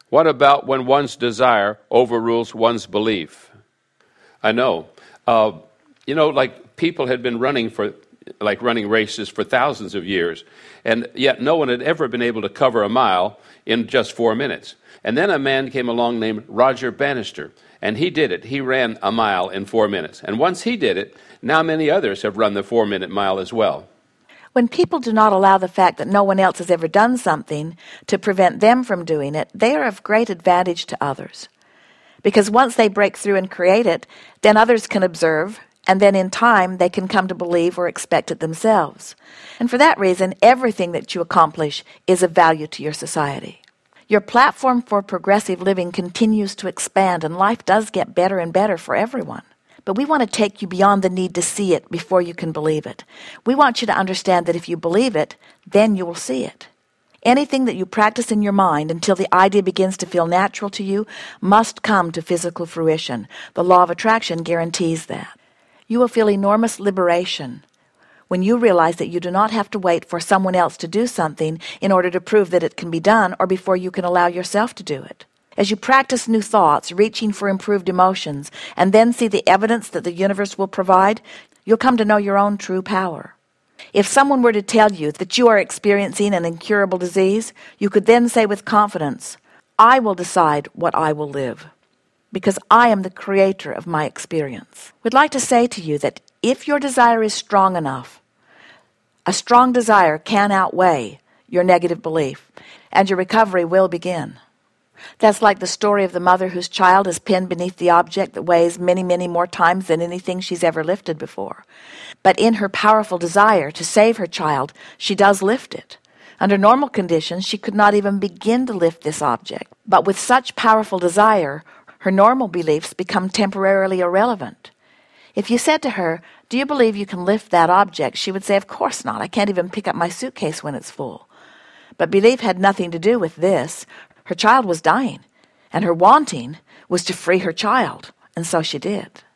What about when one's desire overrules one's belief? I know. Like people had been running races for thousands of years, and yet no one had ever been able to cover a mile in just 4 minutes. And then a man came along named Roger Bannister, and he did it. He ran a mile in 4 minutes. And once he did it, now many others have run the 4-minute mile as well. When people do not allow the fact that no one else has ever done something to prevent them from doing it, they are of great advantage to others. Because once they break through and create it, then others can observe, and then in time they can come to believe or expect it themselves. And for that reason, everything that you accomplish is of value to your society. Your platform for progressive living continues to expand, and life does get better and better for everyone. But we want to take you beyond the need to see it before you can believe it. We want you to understand that if you believe it, then you will see it. Anything that you practice in your mind until the idea begins to feel natural to you must come to physical fruition. The law of attraction guarantees that. You will feel enormous liberation when you realize that you do not have to wait for someone else to do something in order to prove that it can be done or before you can allow yourself to do it. As you practice new thoughts, reaching for improved emotions, and then see the evidence that the universe will provide, you'll come to know your own true power. If someone were to tell you that you are experiencing an incurable disease, you could then say with confidence, I will decide what I will live, because I am the creator of my experience. We'd like to say to you that if your desire is strong enough, a strong desire can outweigh your negative belief, and your recovery will begin. That's like the story of the mother whose child is pinned beneath the object that weighs many, many more times than anything she's ever lifted before. But in her powerful desire to save her child, she does lift it. Under normal conditions, she could not even begin to lift this object. But with such powerful desire, her normal beliefs become temporarily irrelevant. If you said to her, do you believe you can lift that object? She would say, of course not. I can't even pick up my suitcase when it's full. But belief had nothing to do with this. Her child was dying, and her wanting was to free her child, and so she did.